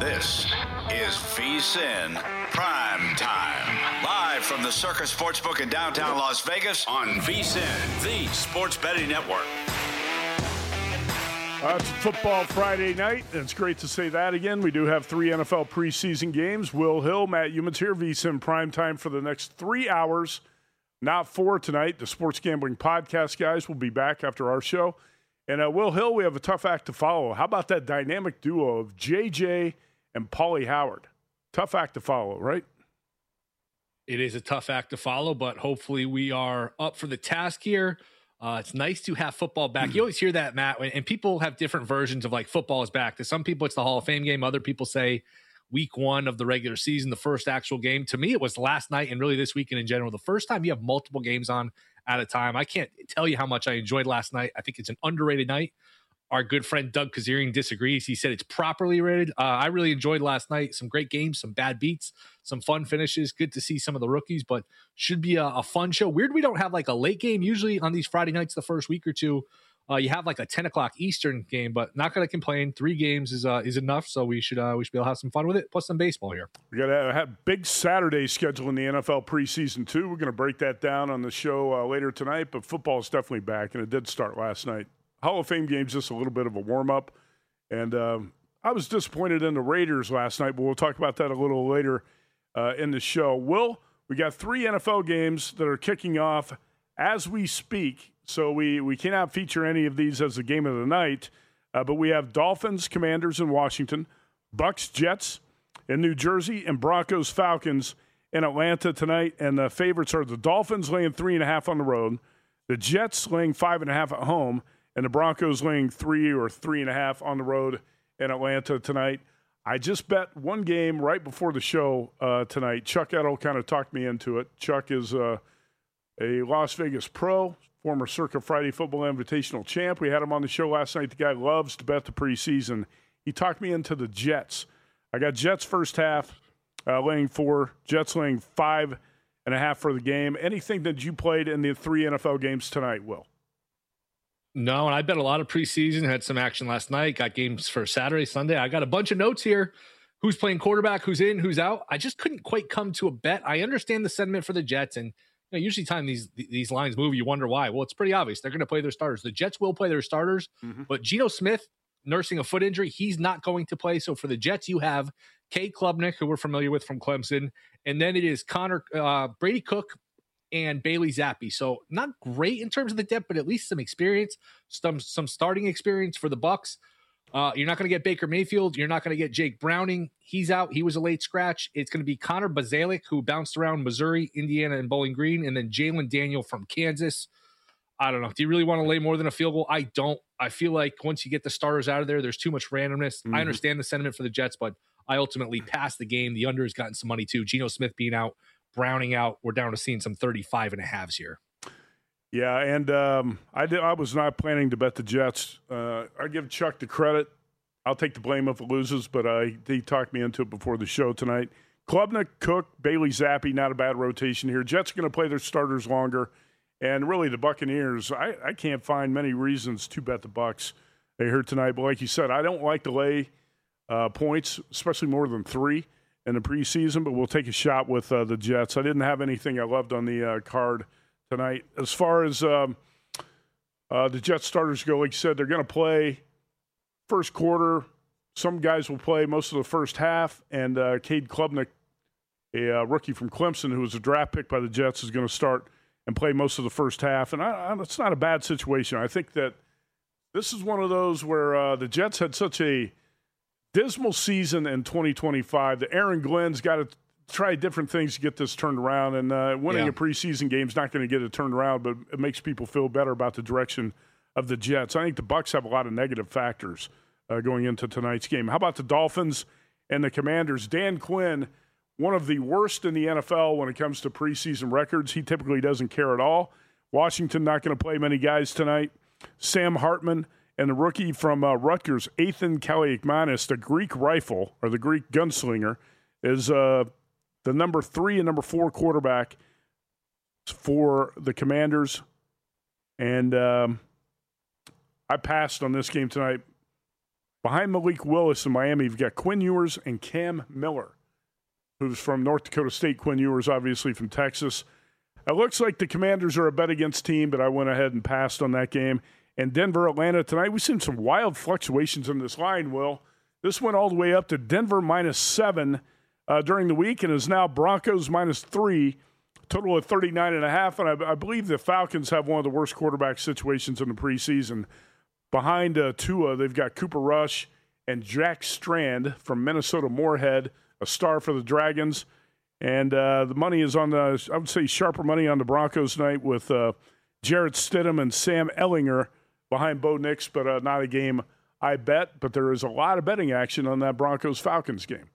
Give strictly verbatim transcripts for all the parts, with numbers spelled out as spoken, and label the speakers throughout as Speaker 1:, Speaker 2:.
Speaker 1: This is VSiN Prime Time. Live from the Circus Sportsbook in downtown Las Vegas on VSiN, the sports betting network.
Speaker 2: Uh, it's Football Friday night, and it's great to say that again. We do have three N F L preseason games. Will Hill, Matt Youmans here, VSiN Prime Time for the next three hours, not four tonight. The Sports Gambling Podcast guys will be back after our show. And uh, Will Hill, we have a tough act to follow. How about that dynamic duo of J J and Paulie Howard? Tough act to follow, right?
Speaker 3: It is a tough act to follow, but hopefully we are up for the task here. Uh, it's nice to have football back. You always hear that, Matt, and people have different versions of like football is back. To some people, it's the Hall of Fame game. Other people say week one of the regular season, the first actual game. To me, it was last night and really this weekend in general. The first time you have multiple games on at a time. I can't tell you how much I enjoyed last night. I think it's an underrated night. Our good friend Doug Kazarian disagrees. He said it's properly rated. Uh, I really enjoyed last night. Some great games, some bad beats, some fun finishes. Good to see some of the rookies, but should be a, a fun show. Weird we don't have like a late game. Usually on these Friday nights, the first week or two, uh, you have like a ten o'clock Eastern game, but not going to complain. Three games is uh, is enough, so we should uh, we should be able to have some fun with it. Plus some baseball here.
Speaker 2: We got to have big Saturday schedule in the N F L preseason too. We're going to break that down on the show uh, later tonight, but football is definitely back, and it did start last night. Hall of Fame game's just a little bit of a warm-up. And um, I was disappointed in the Raiders last night, but we'll talk about that a little later uh, in the show. Will, we got three N F L games that are kicking off as we speak, so we, we cannot feature any of these as the game of the night. Uh, but we have Dolphins, Commanders in Washington, Bucks, Jets in New Jersey, and Broncos, Falcons in Atlanta tonight. And the favorites are the Dolphins laying three and a half on the road, the Jets laying five and a half at home, and the Broncos laying three or three and a half on the road in Atlanta tonight. I just bet one game right before the show uh, tonight. Chuck Edel kind of talked me into it. Chuck is uh, a Las Vegas pro, former Circa Friday Football Invitational champ. We had him on the show last night. The guy loves to bet the preseason. He talked me into the Jets. I got Jets first half uh, laying four, Jets laying five and a half for the game. Anything that you played in the three N F L games tonight, Will?
Speaker 3: No, and I bet a lot of preseason, had some action last night, got games for Saturday, Sunday. I got a bunch of notes here. Who's playing quarterback, who's in, who's out. I just couldn't quite come to a bet. I understand the sentiment for the Jets, and you know, usually time these these lines move, you wonder why. Well, it's pretty obvious. They're going to play their starters. The Jets will play their starters, mm-hmm. but Geno Smith, nursing a foot injury, he's not going to play. So for the Jets, you have Cade Klubnik, who we're familiar with from Clemson, and then it is Connor uh, Brady Cook, and Bailey Zappi. So not great in terms of the depth, but at least some experience, some some starting experience for the Bucks. Uh, you're not going to get Baker Mayfield. You're not going to get Jake Browning. He's out. He was a late scratch. It's going to be Connor Bazalik, who bounced around Missouri, Indiana, and Bowling Green, and then Jalen Daniel from Kansas. I don't know. Do you really want to lay more than a field goal? I don't. I feel like once you get the starters out of there, there's too much randomness. Mm-hmm. I understand the sentiment for the Jets, but I ultimately passed the game. The under has gotten some money too. Geno Smith being out, Browning out, we're down to seeing some thirty-five and a halves here.
Speaker 2: Yeah, and um, I did, I was not planning to bet the Jets. Uh, I give Chuck the credit. I'll take the blame if it loses, but uh, he talked me into it before the show tonight. Klubnik, Cook, Bailey Zappi, not a bad rotation here. Jets are going to play their starters longer, and really the Buccaneers, I, I can't find many reasons to bet the Bucs here tonight. But like you said, I don't like to lay uh, points, especially more than three in the preseason, but we'll take a shot with uh, the Jets. I didn't have anything I loved on the uh, card tonight. As far as um, uh, the Jets starters go, like you said, they're going to play first quarter. Some guys will play most of the first half, and uh, Cade Klubnik, a uh, rookie from Clemson who was a draft pick by the Jets, is going to start and play most of the first half. And I, I, it's not a bad situation. I think that this is one of those where uh, the Jets had such a dismal season in twenty twenty-five. The Aaron Glenn's got to try different things to get this turned around, and uh, winning yeah. a preseason game is not going to get it turned around, but it makes people feel better about the direction of the Jets. I think the Bucs have a lot of negative factors uh, going into tonight's game. How about the Dolphins and the Commanders? Dan Quinn, one of the worst in the N F L when it comes to preseason records. He typically doesn't care at all. Washington not going to play many guys tonight. Sam Hartman and the rookie from uh, Rutgers, Ethan Kaliakmanis, the Greek rifle, or the Greek gunslinger, is uh, the number three and number four quarterback for the Commanders. And um, I passed on this game tonight. Behind Malik Willis in Miami, you've got Quinn Ewers and Cam Miller, who's from North Dakota State. Quinn Ewers, obviously from Texas. It looks like the Commanders are a bet against team, but I went ahead and passed on that game. And Denver, Atlanta tonight, we've seen some wild fluctuations in this line, Will. This went all the way up to Denver minus seven uh, during the week and is now Broncos minus three, total of thirty-nine and a half. And I, I believe the Falcons have one of the worst quarterback situations in the preseason. Behind uh, Tua, they've got Cooper Rush and Jack Strand from Minnesota Moorhead, a star for the Dragons. And uh, the money is on the, I would say, sharper money on the Broncos tonight with uh, Jarrett Stidham and Sam Ehlinger behind Bo Nix, but uh, not a game I bet. But there is a lot of betting action on that Broncos-Falcons game.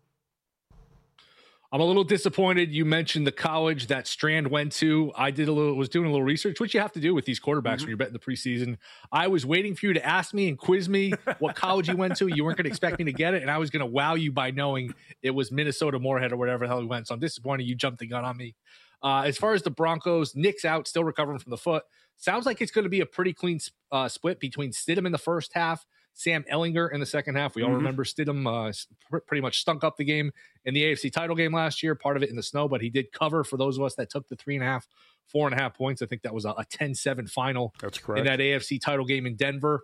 Speaker 3: I'm a little disappointed. You mentioned the college that Strand went to. I did a little, was doing a little research, which you have to do with these quarterbacks mm-hmm. when you're betting the preseason. I was waiting for you to ask me and quiz me what college you went to. You weren't going to expect me to get it, and I was going to wow you by knowing it was Minnesota Moorhead or whatever the hell he went. So I'm disappointed you jumped the gun on me. Uh, as far as the Broncos, Nick's out, still recovering from the foot. Sounds like it's going to be a pretty clean uh, split between Stidham in the first half, Sam Ehlinger in the second half. We all mm-hmm. remember Stidham uh, pr- pretty much stunk up the game in the A F C title game last year, part of it in the snow, but he did cover for those of us that took the three and a half, four and a half points. I think that was a ten seven final.
Speaker 2: That's correct.
Speaker 3: In that A F C title game in Denver.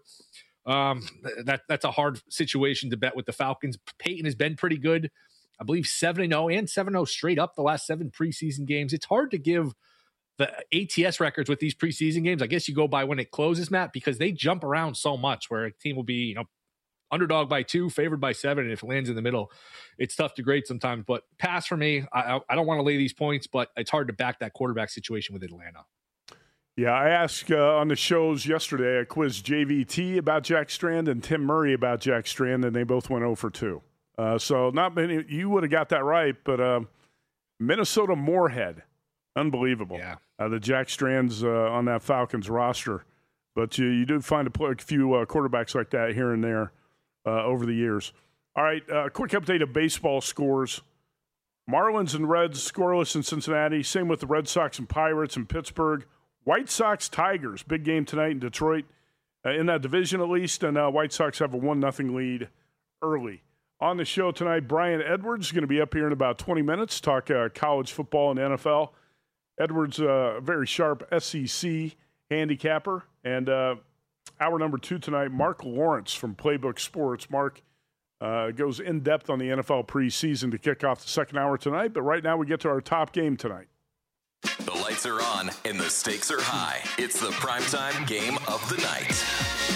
Speaker 3: Um, that That's a hard situation to bet with the Falcons. Peyton has been pretty good. I believe seven and oh and seven oh straight up the last seven preseason games. It's hard to give the A T S records with these preseason games. I guess you go by when it closes, Matt, because they jump around so much where a team will be, you know, underdog by two, favored by seven, and if it lands in the middle, it's tough to grade sometimes. But pass for me. I, I don't want to lay these points, but it's hard to back that quarterback situation with Atlanta.
Speaker 2: Yeah, I asked uh, on the shows yesterday, I quizzed J V T about Jack Strand and Tim Murray about Jack Strand, and they both went oh for two. Uh, so not many. You would have got that right, but uh, Minnesota Moorhead, unbelievable.
Speaker 3: Yeah,
Speaker 2: uh, the Jack Strands uh, on that Falcons roster, but you, you do find a, a few uh, quarterbacks like that here and there uh, over the years. All right, uh, quick update of baseball scores: Marlins and Reds scoreless in Cincinnati. Same with the Red Sox and Pirates in Pittsburgh. White Sox Tigers, big game tonight in Detroit, uh, in that division at least, and uh, White Sox have a one nothing lead early. On the show tonight, Brian Edwards is going to be up here in about twenty minutes, talk uh, college football and N F L. Edwards, a uh, very sharp S E C handicapper. And uh, hour number two tonight, Mark Lawrence from Playbook Sports. Mark uh, goes in-depth on the N F L preseason to kick off the second hour tonight. But right now we get to our top game tonight.
Speaker 4: The lights are on and the stakes are high. It's the primetime game of the night.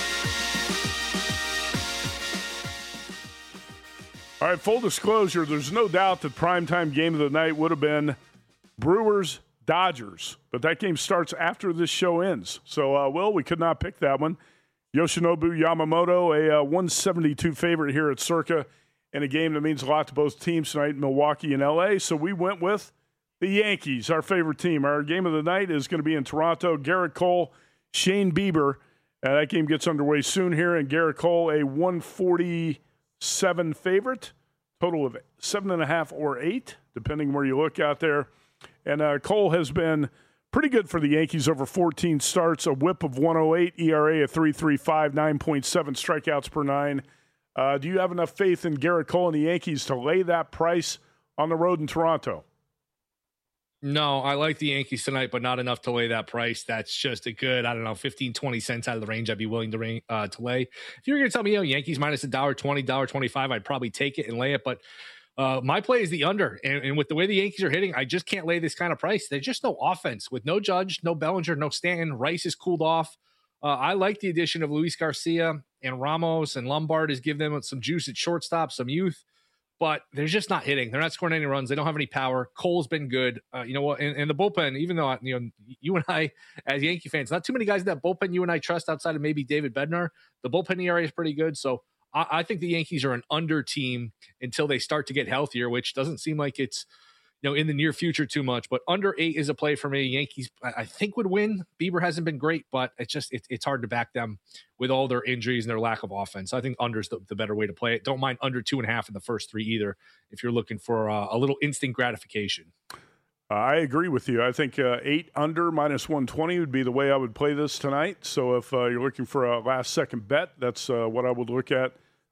Speaker 2: All right, full disclosure, there's no doubt that primetime game of the night would have been Brewers-Dodgers, but that game starts after this show ends. So, uh, Will, we could not pick that one. Yoshinobu Yamamoto, a uh, one seventy-two favorite here at Circa, in a game that means a lot to both teams tonight, Milwaukee and L A. So we went with the Yankees, our favorite team. Our game of the night is going to be in Toronto. Garrett Cole, Shane Bieber. Uh, that game gets underway soon here, and Garrett Cole, a one forty-seven favorite, total of seven and a half or eight, depending where you look out there. And uh, Cole has been pretty good for the Yankees over fourteen starts, a whip of one oh eight, E R A of three point three five, nine point seven strikeouts per nine. Uh, do you have enough faith in Garrett Cole and the Yankees to lay that price on the road in Toronto?
Speaker 3: No, I like the Yankees tonight, but not enough to lay that price. That's just a good, I don't know, fifteen, twenty cents out of the range I'd be willing to, ring, uh, to lay. If you were going to tell me, you know, Yankees minus one dollar twenty, one dollar twenty-five, I'd probably take it and lay it. But uh, my play is the under. And, and with the way the Yankees are hitting, I just can't lay this kind of price. There's just no offense. With no Judge, no Bellinger, no Stanton. Rice is cooled off. Uh, I like the addition of Luis Garcia and Ramos, and Lombard has given them some juice at shortstop, some youth. But they're just not hitting. They're not scoring any runs. They don't have any power. Cole's been good. Uh, you know what? And, and the bullpen, even though, you know, you and I, as Yankee fans, not too many guys in that bullpen you and I trust outside of maybe David Bednar. The bullpen E R A is pretty good. So I, I think the Yankees are an under team until they start to get healthier, which doesn't seem like it's, you know, in the near future too much. But under eight is a play for me. Yankees, I, I think, would win. Bieber hasn't been great, but it's just it, it's hard to back them with all their injuries and their lack of offense. I think under's the, the better way to play it. Don't mind under two and a half in the first three either if you're looking for uh, a little instant gratification.
Speaker 2: Uh, I agree with you. I think uh, eight under minus one twenty would be the way I would play this tonight. So if uh, you're looking for a last-second bet, that's uh, what I would look at.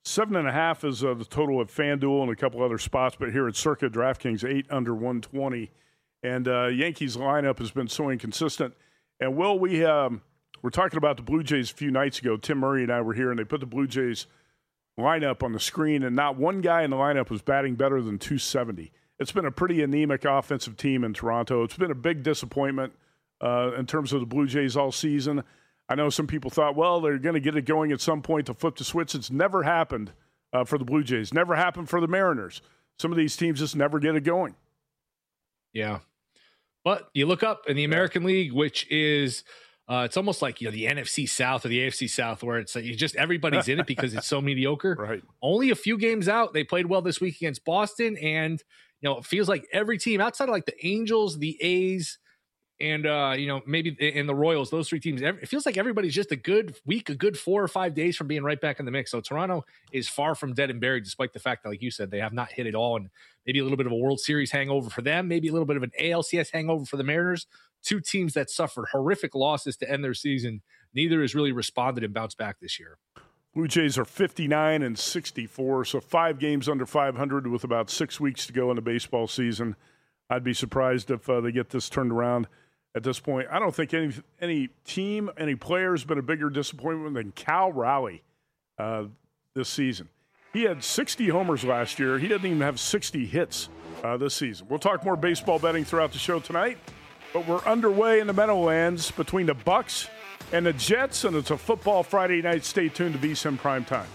Speaker 2: Seven and a half is uh, the total at FanDuel and a couple other spots, but here at Circa DraftKings, eight under one twenty. And uh, Yankees lineup has been so inconsistent. And, Will, we um, were talking about the Blue Jays a few nights ago. Tim Murray and I were here, and they put the Blue Jays lineup on the screen, and not one guy in the lineup was batting better than two seventy. It's been a pretty anemic offensive team in Toronto. It's been a big disappointment uh, in terms of the Blue Jays all season. I know some people thought, well, they're going to get it going at some point to flip the switch. It's never happened uh, for the Blue Jays. Never happened for the Mariners. Some of these teams just never get it going.
Speaker 3: Yeah. But you look up in the American League, which is uh, it's almost like, you know, the N F C South or the A F C South, where it's like you just everybody's in it because it's so mediocre.
Speaker 2: Right.
Speaker 3: Only a few games out. They played well this week against Boston, and you know, it feels like every team outside of like the Angels, the A's, and, uh, you know, maybe in the Royals, those three teams, it feels like everybody's just a good week, a good four or five days from being right back in the mix. So Toronto is far from dead and buried, despite the fact that, like you said, they have not hit it all. And maybe a little bit of a World Series hangover for them, maybe a little bit of an A L C S hangover for the Mariners. Two teams that suffered horrific losses to end their season. Neither has really responded and bounced back this year.
Speaker 2: Blue Jays are fifty-nine and sixty-four, so five games under five hundred with about six weeks to go in the baseball season. I'd be surprised if uh, they get this turned around. At this point, I don't think any any team, any player has been a bigger disappointment than Cal Raleigh uh, this season. He had sixty homers last year. He doesn't even have sixty hits uh, this season. We'll talk more baseball betting throughout the show tonight, but we're underway in the Meadowlands between the Bucks and the Jets, and it's a football Friday night. Stay tuned to V S I N Prime Time.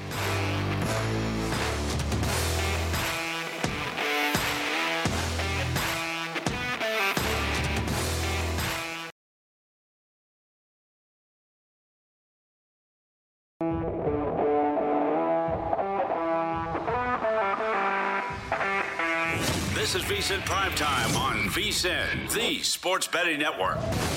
Speaker 1: This is V S I N Primetime on V S I N, the Sports Betting Network.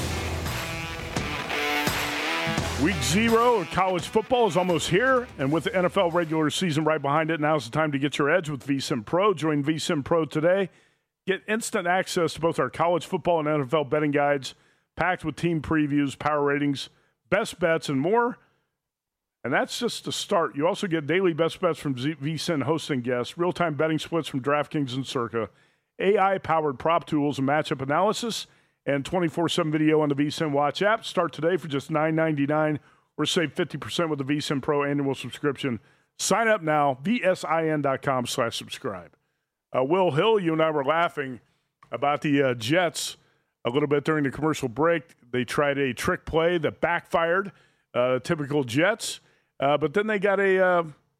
Speaker 2: Week zero of college football is almost here, and with the N F L regular season right behind it, now's the time to get your edge with V S I N Pro. Join V S I N Pro today. Get instant access to both our college football and N F L betting guides, packed with team previews, power ratings, best bets, and more. And that's just the start. You also get daily best bets from V S I N hosting guests, real-time betting splits from DraftKings and Circa, A I-powered prop tools and matchup analysis, and twenty-four seven video on the V S I N Watch app. Start today for just nine ninety-nine or save fifty percent with the V S I N Pro annual subscription. Sign up now, V S I N dot com slash subscribe. Uh, Will Hill, you and I were laughing about the uh, Jets a little bit during the commercial break. They tried a trick play that backfired, uh, typical Jets. Uh, but then they got a uh,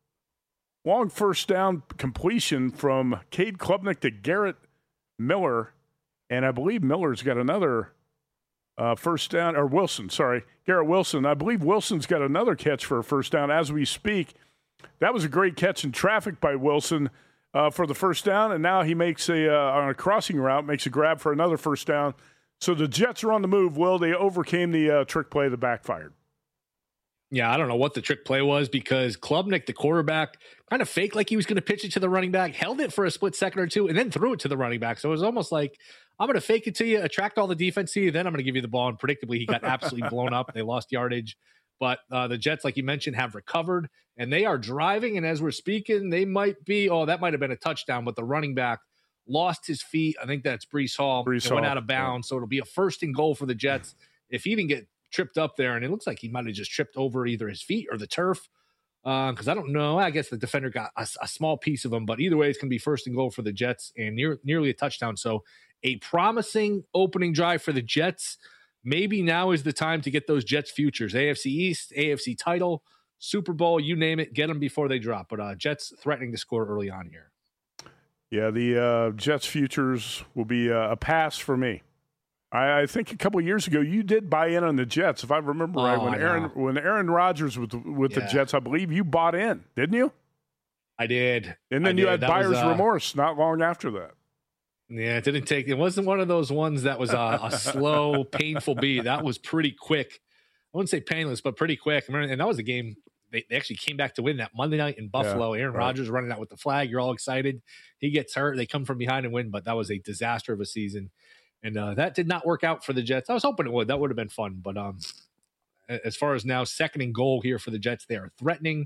Speaker 2: long first down completion from Cade Klubnik to Garrett Miller. And I believe Miller's got another uh, first down, or Wilson, sorry, Garrett Wilson. I believe Wilson's got another catch for a first down as we speak. That was a great catch in traffic by Wilson uh, for the first down. And now he makes a, uh, on a crossing route, makes a grab for another first down. So the Jets are on the move, Will. They overcame the uh, trick play that backfired.
Speaker 3: Yeah, I don't know what the trick play was because Klubnik, the quarterback, kind of faked like he was going to pitch it to the running back, held it for a split second or two, and then threw it to the running back. So it was almost like, I'm going to fake it to you, attract all the defense to you, then I'm going to give you the ball. And predictably, he got absolutely blown up. They lost yardage. But uh, the Jets, like you mentioned, have recovered, and they are driving. And as we're speaking, they might be, oh, that might have been a touchdown, but the running back lost his feet. I think that's Breece Hall.
Speaker 2: Breece
Speaker 3: it went
Speaker 2: Hall,
Speaker 3: out of bounds.
Speaker 2: yeah.
Speaker 3: So it'll be a first and goal for the Jets. If he didn't get tripped up there, and it looks like he might have just tripped over either his feet or the turf, because uh, I don't know. I guess the defender got a, a small piece of him, but either way, it's going to be first and goal for the Jets and near, nearly a touchdown. So a promising opening drive for the Jets. Maybe now is the time to get those Jets futures, A F C East, A F C title, Super Bowl, you name it, get them before they drop. But uh, Jets threatening to score early on here.
Speaker 2: Yeah, the uh, Jets futures will be uh, a pass for me. I, I think a couple of years ago you did buy in on the Jets, if I remember
Speaker 3: Oh,
Speaker 2: right. When
Speaker 3: I
Speaker 2: Aaron
Speaker 3: know.
Speaker 2: when Aaron Rodgers was with
Speaker 3: Yeah.
Speaker 2: the Jets, I believe you bought in, didn't you?
Speaker 3: I did.
Speaker 2: And then
Speaker 3: I
Speaker 2: you
Speaker 3: did.
Speaker 2: had
Speaker 3: That
Speaker 2: buyer's
Speaker 3: was, uh,
Speaker 2: remorse not long after that.
Speaker 3: Yeah, it didn't take. It wasn't one of those ones that was a, a slow, painful beat. That was pretty quick. I wouldn't say painless, but pretty quick. I remember, and that was a game they, they actually came back to win that Monday night in Buffalo.
Speaker 2: Yeah,
Speaker 3: Aaron
Speaker 2: right.
Speaker 3: Rodgers running out with the flag. You're all excited. He gets hurt. They come from behind and win, but that was a disaster of a season. And uh, that did not work out for the Jets. I was hoping it would. That would have been fun. But um, as far as now, second and goal here for the Jets, they are threatening.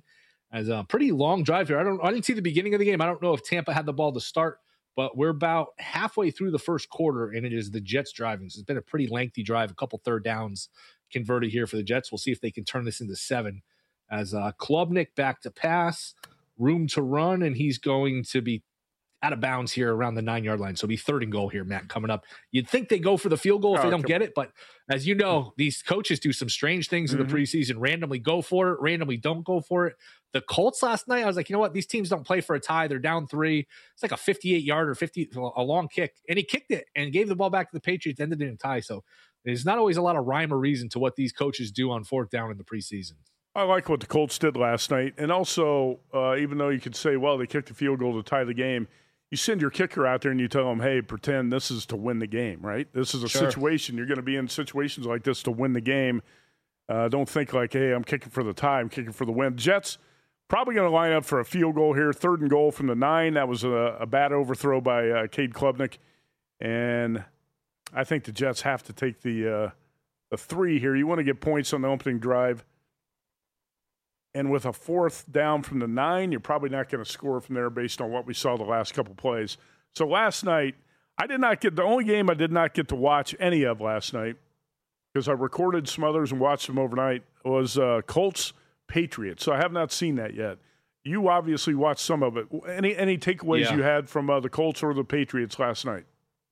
Speaker 3: as a pretty long drive here. I don't, I didn't see the beginning of the game. I don't know if Tampa had the ball to start, but we're about halfway through the first quarter, and it is the Jets driving. So it's been a pretty lengthy drive, a couple third downs converted here for the Jets. We'll see if they can turn this into seven. As uh, Klubnik back to pass, room to run, and he's going to be out of bounds here around the nine-yard line. So it'll be third and goal here, Matt, coming up. You'd think they go for the field goal if oh, they don't get on. it, but as you know, these coaches do some strange things mm-hmm. in the preseason, randomly go for it, randomly don't go for it. The Colts last night, I was like, you know what? These teams don't play for a tie. They're down three. It's like a fifty-eight-yarder, fifty, a long kick, and he kicked it and gave the ball back to the Patriots, ended it in a tie. So there's not always a lot of rhyme or reason to what these coaches do on fourth down in the preseason.
Speaker 2: I like what the Colts did last night. And also, uh, even though you could say, well, they kicked a field goal to tie the game, you send your kicker out there and you tell him, hey, pretend this is to win the game, right? This is a sure. situation. You're going to be in situations like this to win the game. Uh, don't think like, hey, I'm kicking for the tie. I'm kicking for the win. Jets probably going to line up for a field goal here. Third and goal from the nine. That was a, a bad overthrow by uh, Cade Klubnik. And I think the Jets have to take the, uh, the three here. You want to get points on the opening drive. And with a fourth down from the nine, you're probably not going to score from there based on what we saw the last couple plays. So last night, I did not get – the only game I did not get to watch any of last night, because I recorded some others and watched them overnight, was uh, Colts-Patriots. So I have not seen that yet. You obviously watched some of it. Any any takeaways yeah. you had from uh, the Colts or the Patriots last night?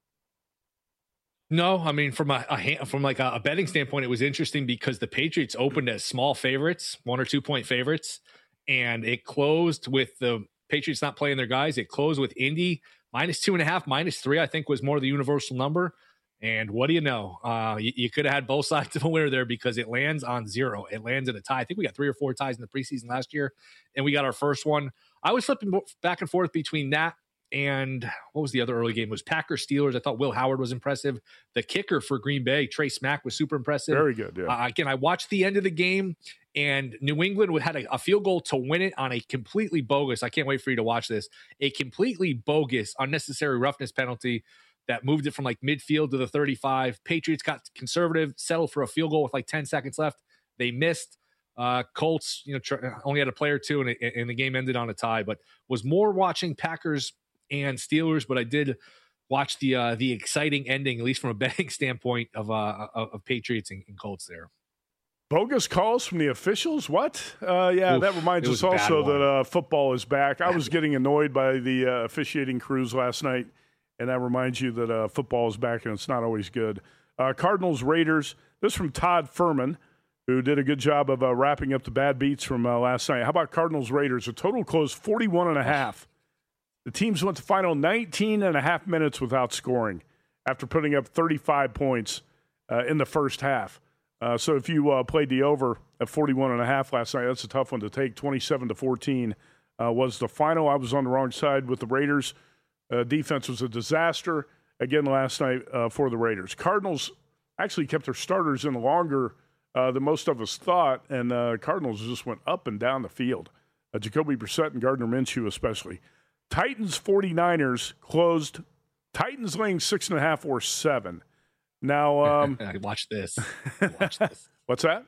Speaker 3: No, I mean, from a, a from like a, a betting standpoint, it was interesting because the Patriots opened as small favorites, one or two point favorites, and it closed with the Patriots not playing their guys. It closed with Indy minus two and a half, minus three, I think was more the universal number. And what do you know? Uh, you, you could have had both sides of a winner there because it lands on zero. It lands in a tie. I think we got three or four ties in the preseason last year, and we got our first one. I was flipping back and forth between that and what was the other early game? It was Packers Steelers. I thought Will Howard was impressive. The kicker for Green Bay, Trey Smack, was super impressive.
Speaker 2: Very good. Yeah.
Speaker 3: Uh, again, I watched the end of the game, and New England had a, a field goal to win it on a completely bogus. I can't wait for you to watch this. A completely bogus, unnecessary roughness penalty that moved it from like midfield to the thirty-five. Patriots got conservative, settled for a field goal with like ten seconds left. They missed. Uh, Colts, you know, tr- only had a play or two, and, it, and the game ended on a tie. But was more watching Packers and Steelers, but I did watch the uh, the exciting ending, at least from a betting standpoint, of uh, of Patriots and, and Colts there.
Speaker 2: Bogus calls from the officials? What? Uh, yeah, Oof, that reminds us also that uh, football is back. Bad I was getting annoyed by the uh, officiating crews last night, and that reminds you that uh, football is back, and it's not always good. Uh, Cardinals, Raiders. This from Todd Furman, who did a good job of uh, wrapping up the bad beats from uh, last night. How about Cardinals, Raiders? The total closed forty-one and a half. The teams went to final nineteen and a half minutes without scoring after putting up thirty-five points uh, in the first half. Uh, so if you uh, played the over at forty-one and a half last night, that's a tough one to take. twenty-seven to fourteen uh, was the final. I was on the wrong side with the Raiders. Uh, defense was a disaster again last night uh, for the Raiders. Cardinals actually kept their starters in longer uh, than most of us thought, and uh, Cardinals just went up and down the field. Uh, Jacoby Brissett and Gardner Minshew especially. Titans, forty-niners closed. Titans laying six and a half or seven. Now, um,
Speaker 3: watch this. Watch this.
Speaker 2: What's that?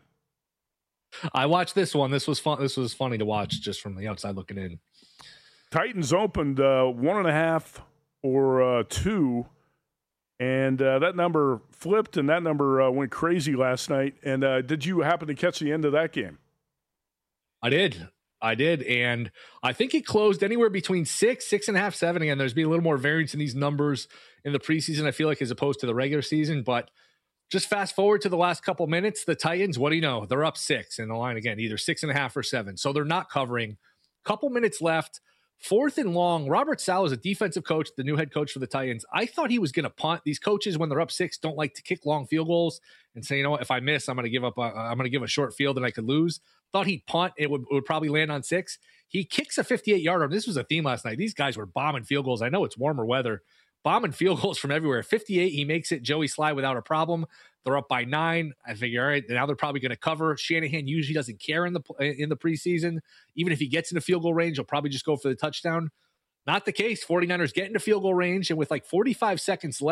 Speaker 3: I watched this one. This was fun. This was funny to watch just from the outside looking in.
Speaker 2: Titans opened uh, one and a half or uh, two, and uh, that number flipped, and that number uh, went crazy last night. And uh, did you happen to catch the end of that game?
Speaker 3: I did. I did, and I think it closed anywhere between six, six and a half, seven. Again, there's been a little more variance in these numbers in the preseason, I feel like, as opposed to the regular season. But just fast forward to the last couple minutes, the Titans, what do you know? They're up six in the line again, either six and a half or seven. So they're not covering. Couple minutes left. Fourth and long. Robert Saleh is a defensive coach, the new head coach for the Titans. I thought he was going to punt. These coaches, when they're up six, don't like to kick long field goals and say, you know what, if I miss, I'm going to give up. A, I'm going to give a short field and I could lose. Thought he'd punt. It would, it would probably land on six. He kicks a fifty-eight yarder. This was a theme last night. These guys were bombing field goals. I know it's warmer weather. Bombing field goals from everywhere. fifty-eight, he makes it. Joey Sly without a problem. They're up by nine. I figure, all right, now they're probably going to cover. Shanahan usually doesn't care in the in the preseason. Even if he gets into field goal range, he'll probably just go for the touchdown. Not the case. forty-niners get into field goal range, and with like forty-five seconds left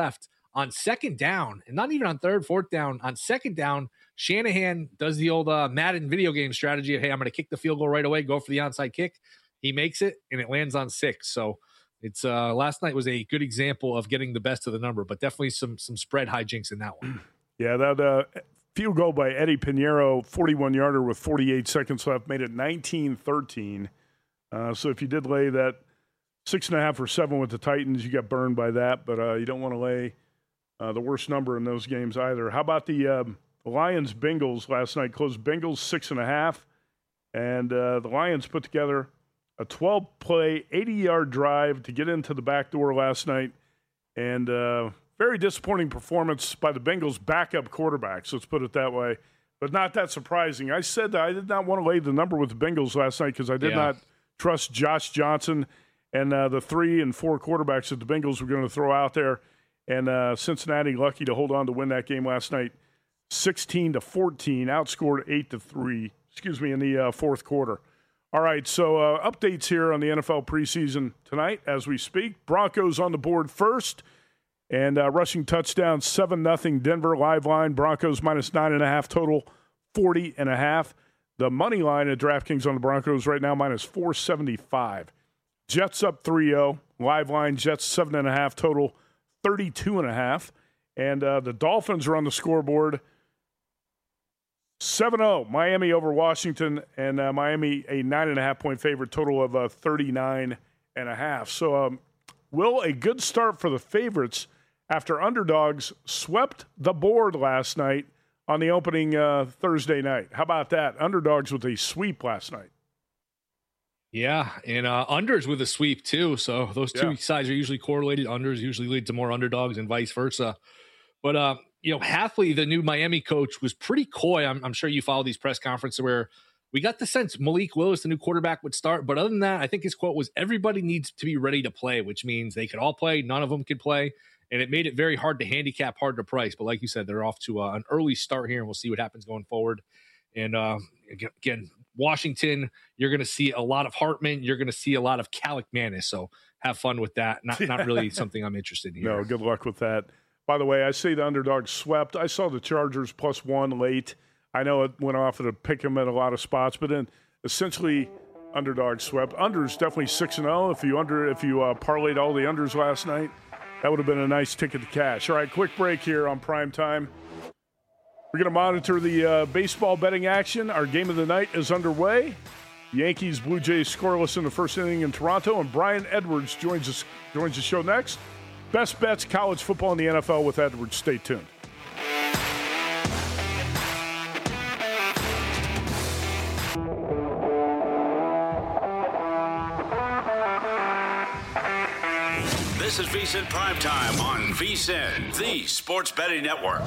Speaker 3: on second down, and not even on third, fourth down, on second down, Shanahan does the old uh, Madden video game strategy of, hey, I'm going to kick the field goal right away, go for the onside kick. He makes it, and it lands on six. So it's uh, last night was a good example of getting the best of the number, but definitely some some spread hijinks in that one.
Speaker 2: Yeah, that uh, field goal by Eddie Pinheiro, forty-one-yarder with forty-eight seconds left, made it nineteen thirteen. Uh, so if you did lay that six and a half or seven with the Titans, you got burned by that, but uh, you don't want to lay uh, the worst number in those games either. How about the um, Lions-Bengals last night? Closed Bengals six and a half, and uh, the Lions put together a twelve-play, eighty-yard drive to get into the back door last night, and uh, very disappointing performance by the Bengals' backup quarterbacks, let's put it that way, but not that surprising. I said that I did not want to lay the number with the Bengals last night because I did yeah. not trust Josh Johnson and uh, the three and four quarterbacks that the Bengals were going to throw out there, and uh, Cincinnati lucky to hold on to win that game last night, sixteen to fourteen, outscored eight to three, excuse me, in the uh, fourth quarter. All right, so uh, updates here on the N F L preseason tonight as we speak. Broncos on the board first, and uh, rushing touchdown, seven nothing Denver, live line. Broncos minus nine and a half total, forty and a half. The money line at DraftKings on the Broncos right now, minus four seventy-five. Jets up three oh, live line, Jets seven and a half total, thirty-two and a half. And uh, the Dolphins are on the scoreboard, seven oh, Miami over Washington, and uh, Miami a nine and a half point favorite, total of uh, thirty-nine and a half. So, um, Will, a good start for the favorites after underdogs swept the board last night on the opening uh, Thursday night. How about that? Underdogs with a sweep last night.
Speaker 3: Yeah, and uh, unders with a sweep too. So those two yeah. sides are usually correlated. Unders usually lead to more underdogs and vice versa. But uh, you know, Hafley, the new Miami coach, was pretty coy. I'm, I'm sure you follow these press conferences where we got the sense Malik Willis, the new quarterback, would start. But other than that, I think his quote was, everybody needs to be ready to play, which means they could all play. None of them could play. And it made it very hard to handicap, hard to price. But like you said, they're off to uh, an early start here, and we'll see what happens going forward. And uh, again, Washington, you're going to see a lot of Hartman. You're going to see a lot of Calic Manis. So have fun with that. Not, not really something I'm interested in here.
Speaker 2: No, good luck with that. By the way, I say the underdog swept. I saw the Chargers plus one late. I know it went off at a pick 'em at a lot of spots, but then essentially underdog swept. Unders definitely six and zero. If you under, if you uh, parlayed all the unders last night, that would have been a nice ticket to cash. All right, quick break here on Prime Time. We're going to monitor the uh, baseball betting action. Our game of the night is underway. Yankees, Blue Jays scoreless in the first inning in Toronto, and Brian Edwards joins us joins the show next. Best bets, college football, and the N F L with Edwards. Stay tuned.
Speaker 1: This is VSiN Primetime on VSiN, the Sports Betting Network.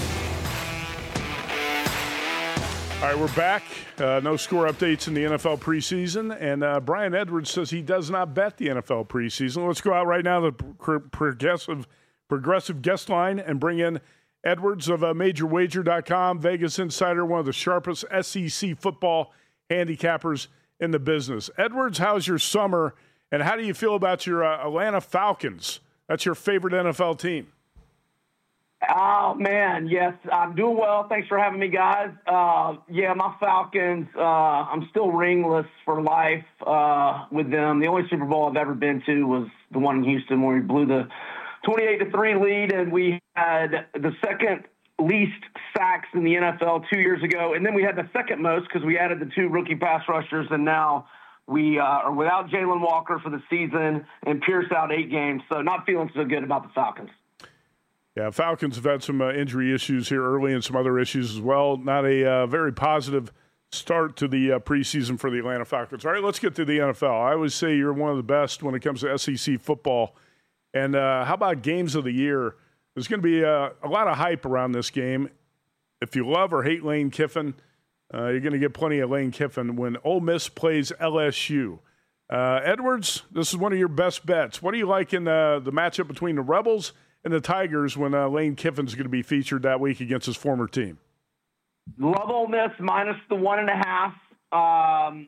Speaker 2: All right, we're back. Uh, no score updates in the N F L preseason. And uh, Brian Edwards says he does not bet the N F L preseason. Let's go out right now to the pro- progressive, progressive guest line and bring in Edwards of uh, Major Wager dot com, Vegas Insider, one of the sharpest S E C football handicappers in the business. Edwards, how's your summer, and how do you feel about your uh, Atlanta Falcons? That's your favorite N F L team.
Speaker 5: Oh, man, yes, I'm doing well. Thanks for having me, guys. Uh, yeah, my Falcons, uh, I'm still ringless for life uh, with them. The only Super Bowl I've ever been to was the one in Houston where we blew the twenty-eight to three lead, and we had the second least sacks in the N F L two years ago, and then we had the second most because we added the two rookie pass rushers, and now we uh, are without Jalen Walker for the season and Pierce out eight games, so not feeling so good about the Falcons.
Speaker 2: Yeah, Falcons have had some uh, injury issues here early and some other issues as well. Not a uh, very positive start to the uh, preseason for the Atlanta Falcons. All right, let's get to the N F L. I always say you're one of the best when it comes to S E C football. And uh, how about games of the year? There's going to be uh, a lot of hype around this game. If you love or hate Lane Kiffin, uh, you're going to get plenty of Lane Kiffin when Ole Miss plays L S U. Uh, Edwards, this is one of your best bets. What do you like in the, the matchup between the Rebels and the Tigers when uh, Lane Kiffin's going to be featured that week against his former team?
Speaker 5: Love Ole Miss minus the one and a half. Um,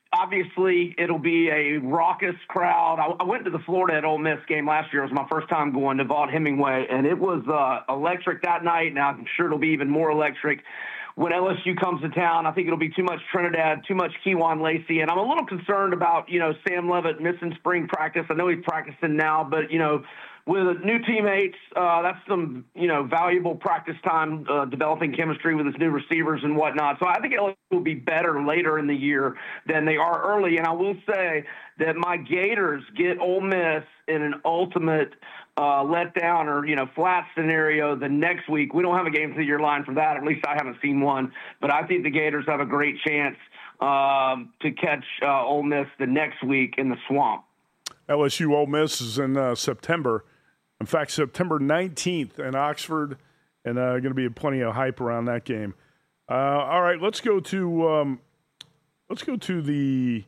Speaker 5: obviously, it'll be a raucous crowd. I, I went to the Florida at Ole Miss game last year. It was my first time going to Vaught-Hemingway, and it was uh, electric that night. Now I'm sure it'll be even more electric when L S U comes to town. I think it'll be too much Trinidad, too much Kejuan Lacey, and I'm a little concerned about, you know, Sam Levitt missing spring practice. I know he's practicing now, but, you know, with new teammates, uh, that's some, you know, valuable practice time, uh, developing chemistry with his new receivers and whatnot. So I think L S U will be better later in the year than they are early. And I will say that my Gators get Ole Miss in an ultimate uh, letdown or, you know, flat scenario the next week. We don't have a game of the year line for that. At least I haven't seen one. But I think the Gators have a great chance um, to catch uh, Ole Miss the next week in the swamp.
Speaker 2: L S U Ole Miss is in uh, September. In fact, September nineteenth in Oxford, and uh, going to be plenty of hype around that game. Uh, all right, let's go to um, let's go to the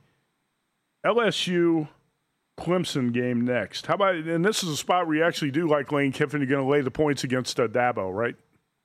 Speaker 2: L S U Clemson game next. How about? And this is a spot where you actually do like Lane Kiffin. You're going to lay the points against uh, Dabo, right?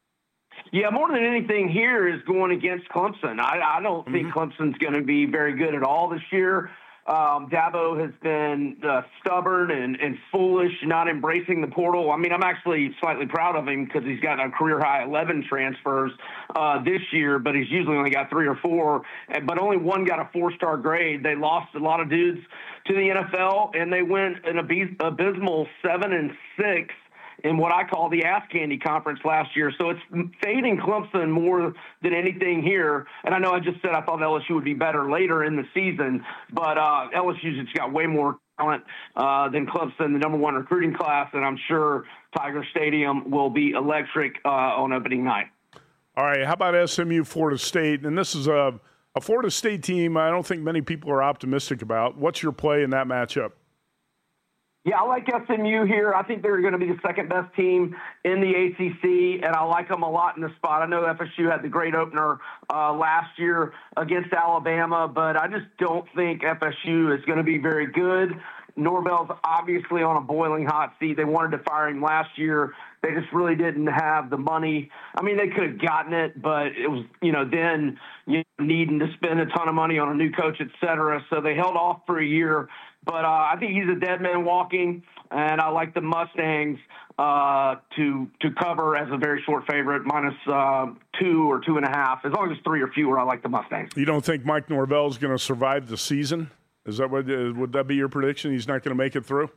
Speaker 5: Yeah, more than anything here is going against Clemson. I, I don't mm-hmm. think Clemson's going to be very good at all this year. Um, Dabo has been uh, stubborn and, and foolish, not embracing the portal. I mean, I'm actually slightly proud of him because he's got a career-high eleven transfers uh, this year, but he's usually only got three or four, but only one got a four-star grade. They lost a lot of dudes to the N F L, and they went an abysmal seven and six in what I call the ass candy conference last year. So it's fading Clemson more than anything here. And I know I just said I thought L S U would be better later in the season, but uh, L S U's just got way more talent uh, than Clemson, the number one recruiting class, and I'm sure Tiger Stadium will be electric uh, on opening night.
Speaker 2: All right, how about S M U Florida State? And this is a, a Florida State team I don't think many people are optimistic about. What's your play in that matchup?
Speaker 5: Yeah, I like S M U here. I think they're going to be the second best team in the A C C, and I like them a lot in the spot. I know F S U had the great opener uh, last year against Alabama, but I just don't think F S U is going to be very good. Norvell's obviously on a boiling hot seat. They wanted to fire him last year. They just really didn't have the money. I mean, they could have gotten it, but it was, you know, then you know, needing to spend a ton of money on a new coach, et cetera. So they held off for a year. But uh, I think he's a dead man walking, and I like the Mustangs uh, to to cover as a very short favorite, minus uh, two or two and a half. As long as it's three or fewer, I like the Mustangs.
Speaker 2: You don't think Mike Norvell is going to survive the season? Is that what? Uh, would that be your prediction? He's not going to make it through?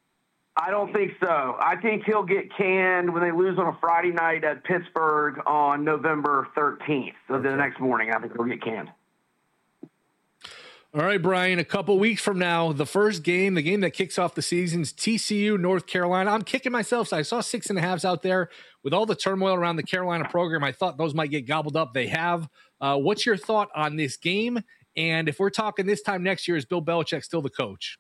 Speaker 5: I don't think so. I think he'll get canned when they lose on a Friday night at Pittsburgh on November thirteenth. So okay. The next morning, I think he'll get canned.
Speaker 3: All right, Brian, a couple weeks from now, the first game, the game that kicks off the season's T C U, North Carolina. I'm kicking myself. So I saw six and a halves out there with all the turmoil around the Carolina program. I thought those might get gobbled up. They have. Uh, what's your thought on this game? And if we're talking this time next year, is Bill Belichick still the coach?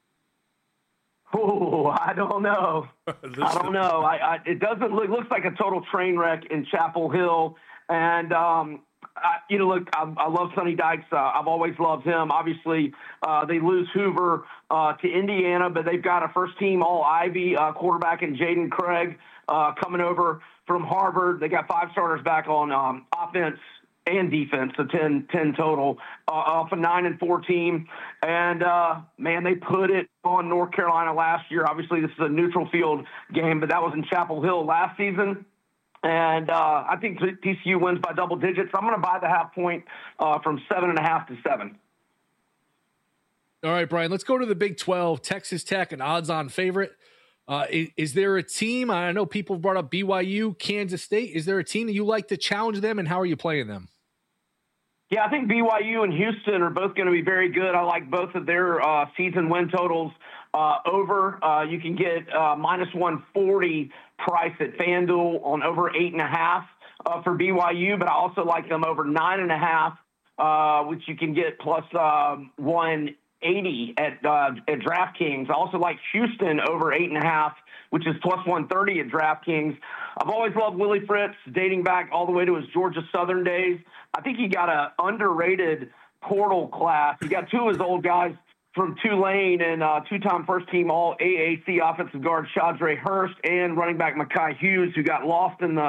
Speaker 5: Oh, I don't know. I don't know. I, I, it doesn't look, looks like a total train wreck in Chapel Hill. And, um, I, you know, look, I, I love Sonny Dykes. Uh, I've always loved him. Obviously, uh, they lose Hoover uh, to Indiana, but they've got a first-team All-Ivy uh, quarterback in Jaden Craig uh, coming over from Harvard. They got five starters back on um, offense and defense, so ten, ten total, uh, off a nine and four team. And, uh, man, they put it on North Carolina last year. Obviously, this is a neutral field game, but that was in Chapel Hill last season. And uh, I think T C U wins by double digits. I'm going to buy the half point uh, from seven and a half to seven.
Speaker 3: All right, Brian, let's go to the Big twelve. Texas Tech, an odds-on favorite. Uh, is, is there a team? I know people brought up B Y U, Kansas State. Is there a team that you like to challenge them, and how are you playing them?
Speaker 5: Yeah, I think B Y U and Houston are both going to be very good. I like both of their uh, season win totals uh, over. Uh, you can get uh, minus one forty price at FanDuel on over eight and a half uh, for B Y U, but I also like them over nine and a half, uh, which you can get plus uh, one eighty at uh, at DraftKings. I also like Houston over eight and a half, which is plus one thirty at DraftKings. I've always loved Willie Fritz, dating back all the way to his Georgia Southern days. I think he got an underrated portal class. He got two of his old guys from Tulane and uh, two-time first-team All-A A C offensive guard Shadre Hurst and running back Mekhi Hughes, who got lost in the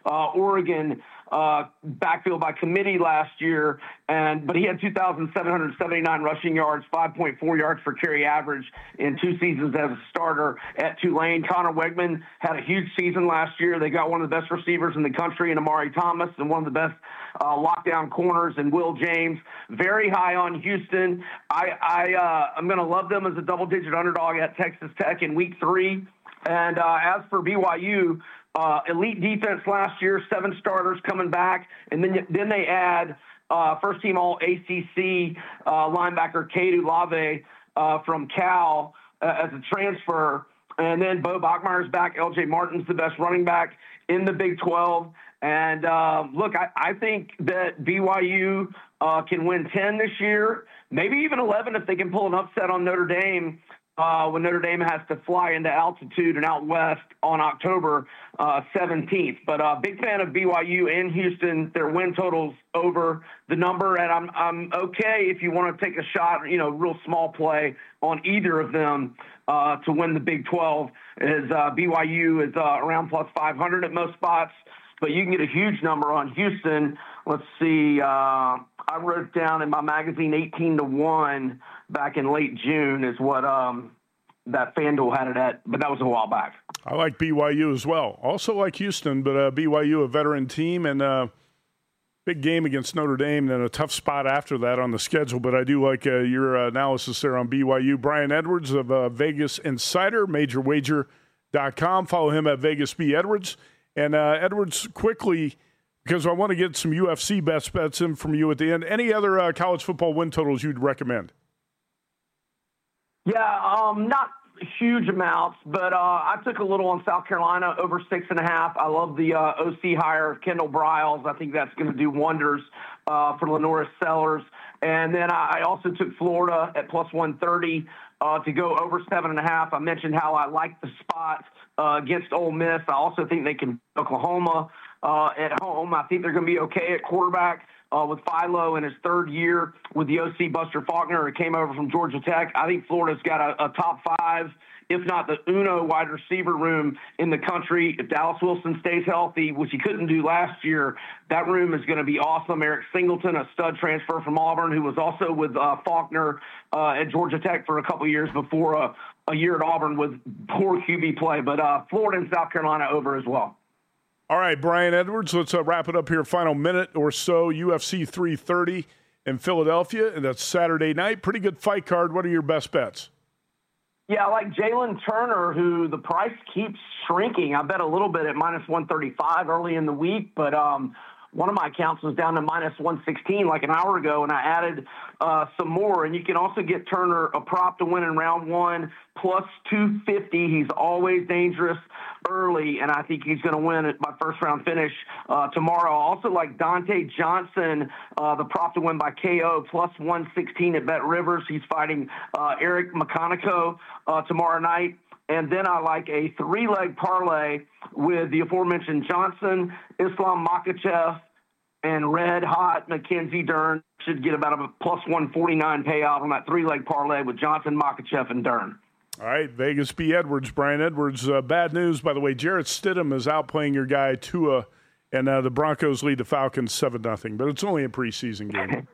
Speaker 5: uh, Oregon uh, backfield by committee last year, and but he had two thousand seven hundred seventy-nine rushing yards, five point four yards per carry average in two seasons as a starter at Tulane. Connor Wegman had a huge season last year. They got one of the best receivers in the country in Amari Thomas and one of the best uh, lockdown corners in Will James. Very high on Houston. I, I, uh, I'm going to love them as a double-digit underdog at Texas Tech in week three. And uh, as for B Y U, uh, elite defense last year, seven starters coming back, and then then they add uh, first-team All A C C uh, linebacker Kedu Lave uh, from Cal uh, as a transfer, and then Bo Bachmeier's back. L J Martin's the best running back in the Big twelve. And uh, look, I, I think that B Y U uh, can win ten this year, maybe even eleven if they can pull an upset on Notre Dame. Uh, when Notre Dame has to fly into altitude and out west on October uh, seventeenth. But uh, big fan of B Y U and Houston. Their win totals over the number, and I'm I'm okay if you want to take a shot, you know, real small play on either of them uh, to win the Big twelve. As uh, B Y U is uh, around plus five hundred at most spots, but you can get a huge number on Houston. Let's see. Uh, I wrote down in my magazine eighteen to one back in late June is what um, that FanDuel had it at, but that was a while back.
Speaker 2: I like B Y U as well. Also like Houston, but uh, B Y U, a veteran team, and uh, big game against Notre Dame, and a tough spot after that on the schedule. But I do like uh, your analysis there on B Y U. Brian Edwards of uh, Vegas Insider, major wager dot com. Follow him at Vegas B. Edwards. And uh, Edwards, quickly, because I want to get some U F C best bets in from you at the end. Any other uh, college football win totals you'd recommend?
Speaker 5: Yeah, um, not huge amounts, but uh, I took a little on South Carolina over six and a half. I love the uh, O C hire of Kendall Briles. I think that's going to do wonders uh, for Lenoris Sellers. And then I also took Florida at plus one thirty uh, to go over seven and a half. I mentioned how I like the spot uh, against Ole Miss. I also think they can Oklahoma uh, at home. I think they're going to be okay at quarterback. Uh, with Philo in his third year with the O C Buster Faulkner, who came over from Georgia Tech. I think Florida's got a, a top five, if not the uno wide receiver room in the country. If Dallas Wilson stays healthy, which he couldn't do last year, that room is going to be awesome. Eric Singleton, a stud transfer from Auburn, who was also with uh, Faulkner uh, at Georgia Tech for a couple years before uh, a year at Auburn with poor Q B play. But uh, Florida and South Carolina over as well.
Speaker 2: All right, Brian Edwards, let's uh, wrap it up here. Final minute or so. U F C three thirty in Philadelphia, and that's Saturday night. Pretty good fight card. What are your best bets?
Speaker 5: Yeah, I like Jalen Turner, who the price keeps shrinking. I bet a little bit at minus one thirty-five early in the week, but um, one of my accounts was down to minus one sixteen like an hour ago, and I added uh, some more. And you can also get Turner a prop to win in round one, plus two fifty. He's always dangerous early, and I think he's going to win at my first round finish uh, tomorrow. I also like Dante Johnson, uh, the prop to win by K O, plus one sixteen at Bet Rivers. He's fighting uh, Eric McConaughey uh, tomorrow night. And then I like a three-leg parlay with the aforementioned Johnson, Islam Makhachev, and Red Hot Mackenzie Dern. Should get about a plus one forty-nine payout on that three-leg parlay with Johnson, Makhachev, and Dern.
Speaker 2: All right, Vegas B. Edwards, Brian Edwards. Uh, bad news, by the way. Jarrett Stidham is outplaying your guy Tua, and uh, the Broncos lead the Falcons seven nothing. But it's only a preseason game.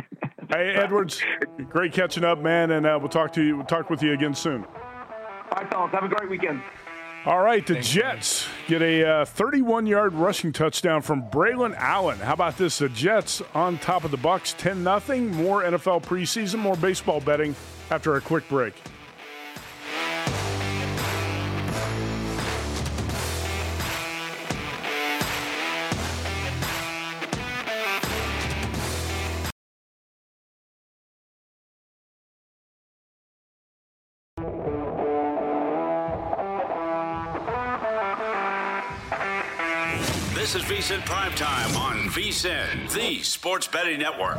Speaker 2: Hey, Edwards, great catching up, man, and uh, we'll talk to you. We'll talk with you again soon.
Speaker 5: All right, fellas, have a great weekend.
Speaker 2: All right, the Jets get a thirty-one-yard uh, rushing touchdown from Braylon Allen. How about this? The Jets on top of the Bucs, ten nothing. More N F L preseason, more baseball betting after a quick break.
Speaker 1: This is VSiN Primetime on VSiN, the Sports Betting Network.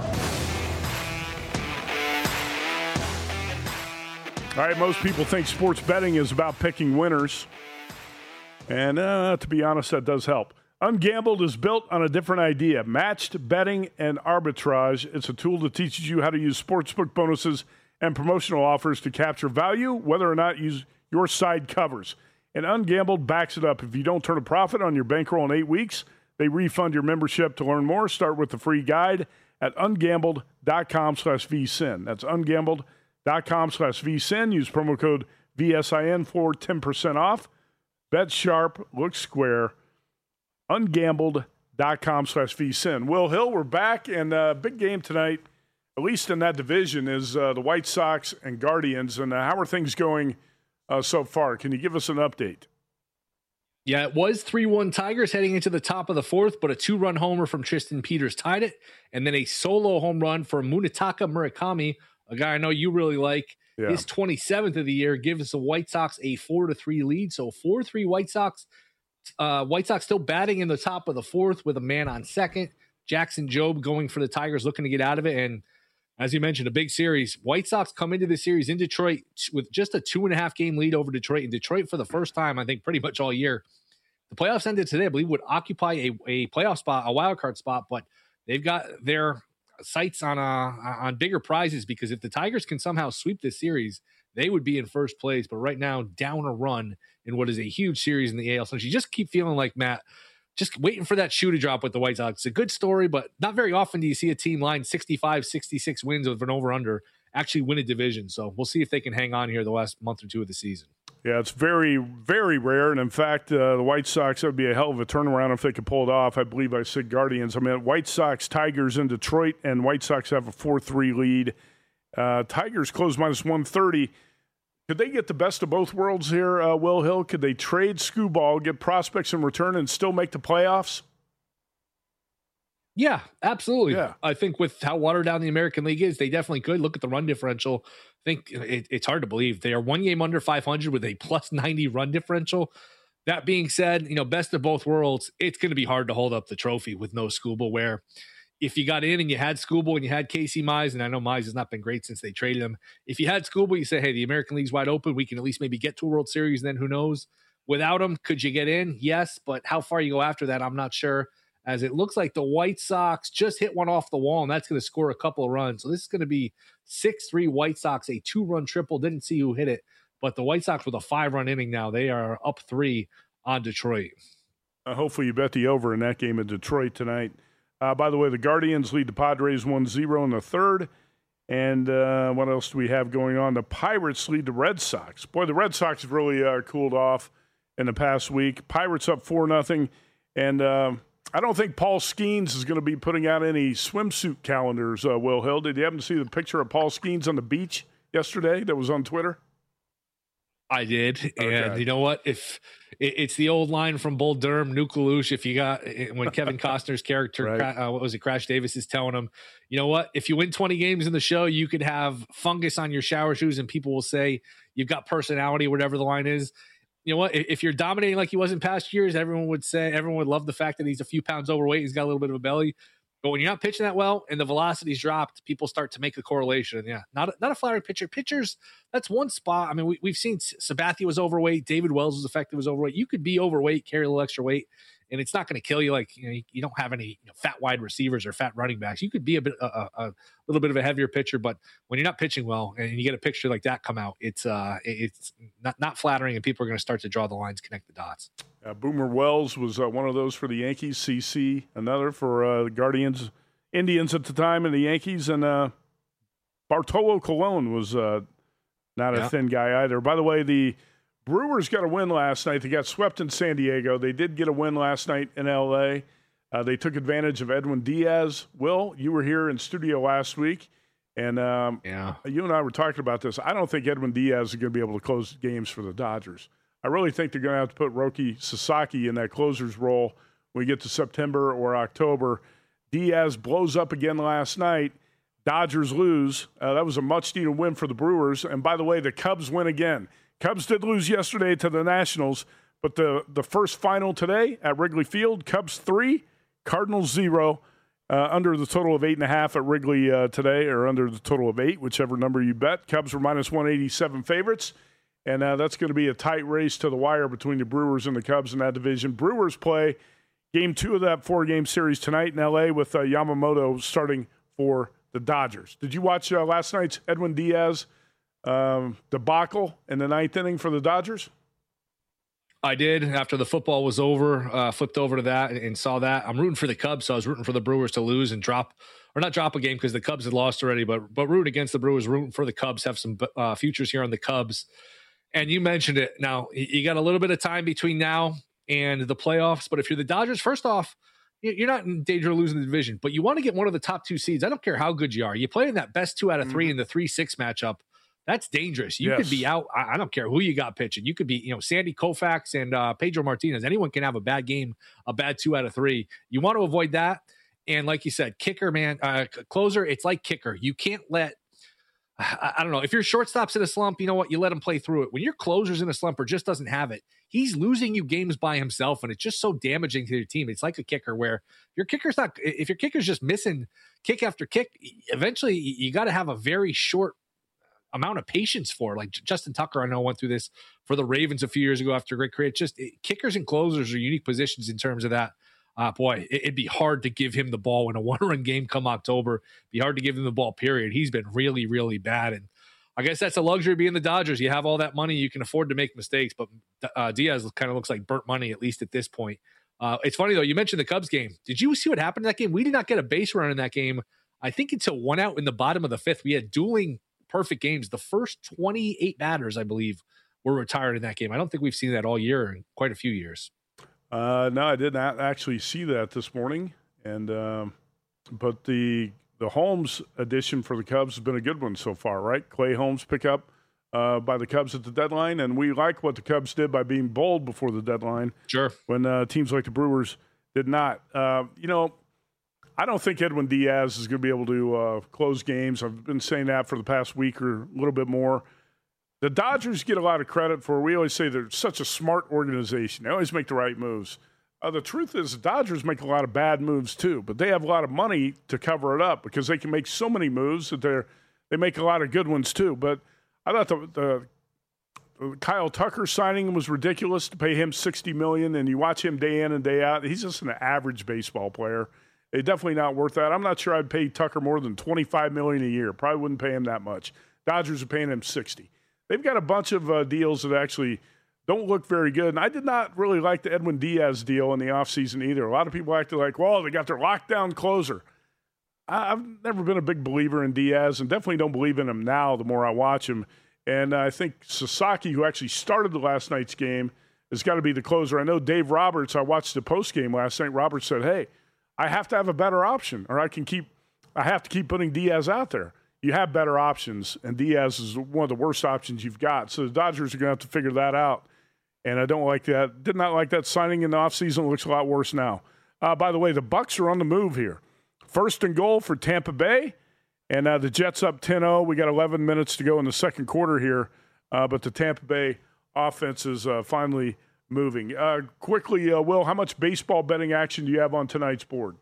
Speaker 2: All right, most people think sports betting is about picking winners. And uh, to be honest, that does help. Ungambled is built on a different idea. Matched betting and arbitrage. It's a tool that teaches you how to use sportsbook bonuses and promotional offers to capture value, whether or not use your side covers. And Ungambled backs it up. If you don't turn a profit on your bankroll in eight weeks, they refund your membership. To learn more, start with the free guide at ungambled.com slash vsin. That's ungambled.com slash vsin. Use promo code V S I N for ten percent off. Bet sharp, look square. Ungambled.com slash vsin. Will Hill, we're back, and a uh, big game tonight, at least in that division, is uh, the White Sox and Guardians. And uh, how are things going uh, so far? Can you give us an update?
Speaker 3: Yeah, it was three one Tigers heading into the top of the fourth, but a two-run homer from Tristan Peters tied it, and then a solo home run for Munetaka Murakami, a guy I know you really like. Yeah. His twenty-seventh of the year gives the White Sox a four to three lead. So four three White Sox. Uh, White Sox still batting in the top of the fourth with a man on second. Jackson Jobe going for the Tigers, looking to get out of it. And as you mentioned, a big series. White Sox come into the series in Detroit with just a two and a half game lead over Detroit. In Detroit, for the first time, I think pretty much all year. The playoffs ended today, I believe, would occupy a, a playoff spot, a wild card spot, but they've got their sights on uh, on bigger prizes, because if the Tigers can somehow sweep this series, they would be in first place. But right now, down a run in what is a huge series in the A L. So you just keep feeling like, Matt, just waiting for that shoe to drop with the White Sox. It's a good story, but not very often do you see a team line sixty-five, sixty-six wins with an over-under actually win a division. So we'll see if they can hang on here the last month or two of the season.
Speaker 2: Yeah, it's very, very rare. And in fact, uh, the White Sox, that would be a hell of a turnaround if they could pull it off. I believe I said Guardians. I mean, White Sox, Tigers in Detroit, and White Sox have a four three lead. Uh, Tigers close minus one thirty. Could they get the best of both worlds here, uh, Will Hill? Could they trade Skubal, get prospects in return, and still make the playoffs?
Speaker 3: Yeah, absolutely.
Speaker 2: Yeah.
Speaker 3: I think with how watered down the American League is, they definitely could. Look at the run differential. I think it, it's hard to believe. They are one game under five hundred with a plus ninety run differential. That being said, you know, best of both worlds, it's going to be hard to hold up the trophy with no Skubal, where if you got in and you had Skubal and you had Casey Mize, and I know Mize has not been great since they traded him. If you had Skubal, you say, hey, the American League's wide open. We can at least maybe get to a World Series, and then who knows? Without him, could you get in? Yes, but how far you go after that, I'm not sure, as it looks like the White Sox just hit one off the wall, and that's going to score a couple of runs. So this is going to be six three White Sox, a two-run triple. Didn't see who hit it, but the White Sox with a five-run inning now. They are up three on Detroit.
Speaker 2: Uh, hopefully you bet the over in that game in Detroit tonight. Uh, by the way, the Guardians lead the Padres one zero in the third. And uh, what else do we have going on? The Pirates lead the Red Sox. Boy, the Red Sox have really uh, cooled off in the past week. Pirates up four nothing. And uh, I don't think Paul Skeens is going to be putting out any swimsuit calendars, uh, Will Hill. Did you happen to see the picture of Paul Skeens on the beach yesterday that was on Twitter?
Speaker 3: I did.
Speaker 2: Okay.
Speaker 3: And you know what? If it, it's the old line from Bull Durham, Nukalush, if you got, when Kevin Costner's character,
Speaker 2: right.
Speaker 3: uh, what was it, Crash Davis is telling him, you know what? If you win twenty games in the show, you could have fungus on your shower shoes and people will say you've got personality, whatever the line is. You know what? If you're dominating like he was in past years, everyone would say, everyone would love the fact that he's a few pounds overweight. He's got a little bit of a belly. But when you're not pitching that well and the velocity's dropped, people start to make a correlation. And yeah, not a, not a flowery pitcher. Pitchers, that's one spot. I mean, we, we've seen Sabathia was overweight. David Wells was effective, was overweight. You could be overweight, carry a little extra weight, and it's not going to kill you. Like, you know, you, you don't have any you know, fat wide receivers or fat running backs. You could be a bit, a, a, a little bit of a heavier pitcher, but when you're not pitching well and you get a picture like that come out, it's uh, it's not not flattering, and people are going to start to draw the lines, connect the dots.
Speaker 2: Uh, Boomer Wells was uh, one of those for the Yankees. C C, another for uh, the Guardians. Indians at the time and the Yankees, and uh, Bartolo Colon was uh, not a
Speaker 3: yeah.
Speaker 2: thin guy either. By the way, the Brewers got a win last night. They got swept in San Diego. They did get a win last night in L A. Uh, they took advantage of Edwin Diaz. Will, you were here in studio last week, and um,
Speaker 3: yeah.
Speaker 2: you and I were talking about this. I don't think Edwin Diaz is going to be able to close games for the Dodgers. I really think they're going to have to put Roki Sasaki in that closer's role when we get to September or October. Diaz blows up again last night. Dodgers lose. Uh, that was a much-needed win for the Brewers. And by the way, the Cubs win again. Cubs did lose yesterday to the Nationals, but the, the first final today at Wrigley Field, Cubs three, Cardinals zero, uh, under the total of eight and a half at Wrigley uh, today, or under the total of eight, whichever number you bet. Cubs were minus one eighty-seven favorites, and uh, that's going to be a tight race to the wire between the Brewers and the Cubs in that division. Brewers play Game two of that four-game series tonight in L A with uh, Yamamoto starting for the Dodgers. Did you watch uh, last night's Edwin Diaz um, debacle in the ninth inning for the Dodgers?
Speaker 3: I did after the football was over, uh, flipped over to that and, and saw that. I'm rooting for the Cubs, so I was rooting for the Brewers to lose and drop, or not drop a game because the Cubs had lost already, but but rooting against the Brewers, rooting for the Cubs, have some uh, futures here on the Cubs. And you mentioned it. Now, you got a little bit of time between now and the playoffs, but if you're the Dodgers, first off, you're not in danger of losing the division, but you want to get one of the top two seeds. I don't care how good you are. You play in that best two out of three in the three six matchup. That's dangerous. You yes. could be out. I, I don't care who you got pitching. You could be, you know, Sandy Koufax and uh, Pedro Martinez. Anyone can have a bad game, a bad two out of three. You want to avoid that. And like you said, kicker, man, uh, closer, it's like kicker. You can't let, I, I don't know, if your shortstop's in a slump, you know what? You let him play through it. When your closer's in a slump or just doesn't have it, he's losing you games by himself, and it's just so damaging to your team. It's like a kicker where your kicker's not, if your kicker's just missing kick after kick, eventually you got to have a very short amount of patience for. Like Justin Tucker, I know, went through this for the Ravens a few years ago after a great career. It's just it, kickers and closers are unique positions in terms of that. Uh, boy, it, it'd be hard to give him the ball in a one-run game come October. It'd be hard to give him the ball, period. He's been really, really bad. And I guess that's a luxury being the Dodgers. You have all that money. You can afford to make mistakes. But uh, Diaz kind of looks like burnt money, at least at this point. Uh, it's funny, though. You mentioned the Cubs game. Did you see what happened in that game? We did not get a base run in that game, I think, until one out in the bottom of the fifth. We had dueling perfect games. The first twenty-eight batters, I believe, were retired in that game. I don't think we've seen that all year in quite a few years.
Speaker 2: Uh, no, I did not actually see that this morning. And um, but the the Holmes addition for the Cubs has been a good one so far, right? Clay Holmes pick up uh, by the Cubs at the deadline, and we like what the Cubs did by being bold before the deadline.
Speaker 3: Sure.
Speaker 2: When uh, teams like the Brewers did not. Uh, you know, I don't think Edwin Diaz is going to be able to uh, close games. I've been saying that for the past week or a little bit more. The Dodgers get a lot of credit for, we always say they're such a smart organization. They always make the right moves. Uh, the truth is the Dodgers make a lot of bad moves too, but they have a lot of money to cover it up because they can make so many moves that they're, they make a lot of good ones too. But I thought the, the, the Kyle Tucker signing was ridiculous to pay him sixty million dollars, and you watch him day in and day out. He's just an average baseball player. It's definitely not worth that. I'm not sure I'd pay Tucker more than twenty-five million dollars a year. Probably wouldn't pay him that much. Dodgers are paying him sixty. They've got a bunch of uh, deals that actually don't look very good. And I did not really like the Edwin Diaz deal in the offseason either. A lot of people acted like, well, they got their lockdown closer. I, I've never been a big believer in Diaz and definitely don't believe in him now the more I watch him. And I think Sasaki, who actually started the last night's game, has got to be the closer. I know Dave Roberts, I watched the postgame last night. Roberts said, hey, I have to have a better option, or I can keep. I have to keep putting Diaz out there. You have better options, and Diaz is one of the worst options you've got. So the Dodgers are going to have to figure that out, and I don't like that. Did not like that signing in the offseason. It looks a lot worse now. Uh, by the way, the Bucks are on the move here. First and goal for Tampa Bay, and uh, the Jets up ten oh. We got eleven minutes to go in the second quarter here, uh, but the Tampa Bay offense is uh, finally moving. Uh, quickly, uh, Will, how much baseball betting action do you have on tonight's board?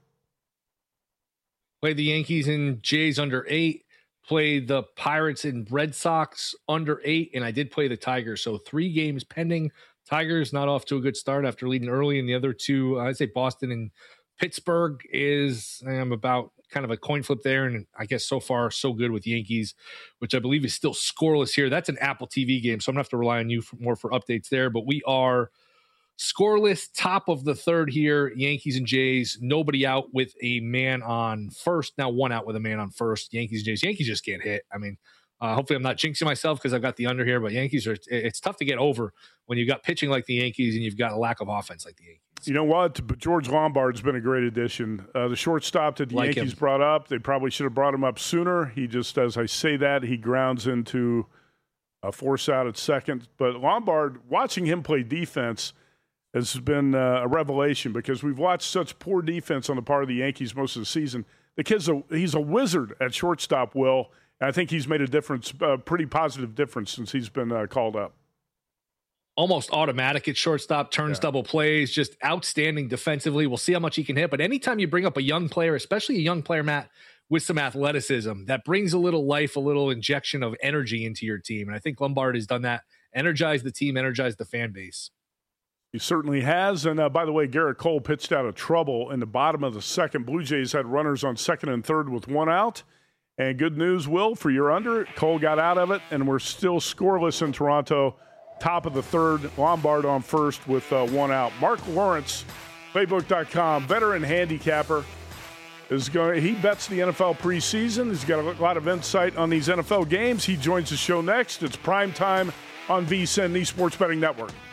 Speaker 3: Play the Yankees and Jays under eight. Play the Pirates and Red Sox under eight. And I did play the Tigers. So three games pending. Tigers not off to a good start after leading early. And the other two, I'd say Boston and Pittsburgh is um, about kind of a coin flip there. And I guess so far so good with Yankees, which I believe is still scoreless here. That's an Apple T V game. So I'm going to have to rely on you for more for updates there. But we are scoreless, top of the third here. Yankees and Jays, nobody out with a man on first. Now one out with a man on first. Yankees and Jays. Yankees just can't hit. I mean, uh, hopefully I'm not jinxing myself because I've got the under here, but Yankees are, it's tough to get over when you've got pitching like the Yankees and you've got a lack of offense like the Yankees.
Speaker 2: You know what? George Lombard's been a great addition. Uh, the shortstop that the like Yankees him. brought up, they probably should have brought him up sooner. He just, as I say that, he grounds into a force out at second. But Lombard, watching him play defense has been uh, a revelation because we've watched such poor defense on the part of the Yankees most of the season. The kid's a, he's a wizard at shortstop, Will, and I think he's made a difference, a pretty positive difference since he's been uh, called up.
Speaker 3: Almost automatic at shortstop, turns yeah. double plays, just outstanding defensively. We'll see how much he can hit. But anytime you bring up a young player, especially a young player, Matt, with some athleticism, that brings a little life, a little injection of energy into your team. And I think Lombard has done that, energized the team, energized the fan base.
Speaker 2: He certainly has. And uh, by the way, Garrett Cole pitched out of trouble in the bottom of the second. Blue Jays had runners on second and third with one out. And good news, Will, for your under. Cole got out of it, and we're still scoreless in Toronto. top of the third. Lombard on first with uh, one out. Mark Lawrence, playbook dot com, veteran handicapper, is going. He bets the N F L preseason. He's got a lot of insight on these N F L games. He joins the show next. It's Prime Time on VSiN, the Sports Betting Network.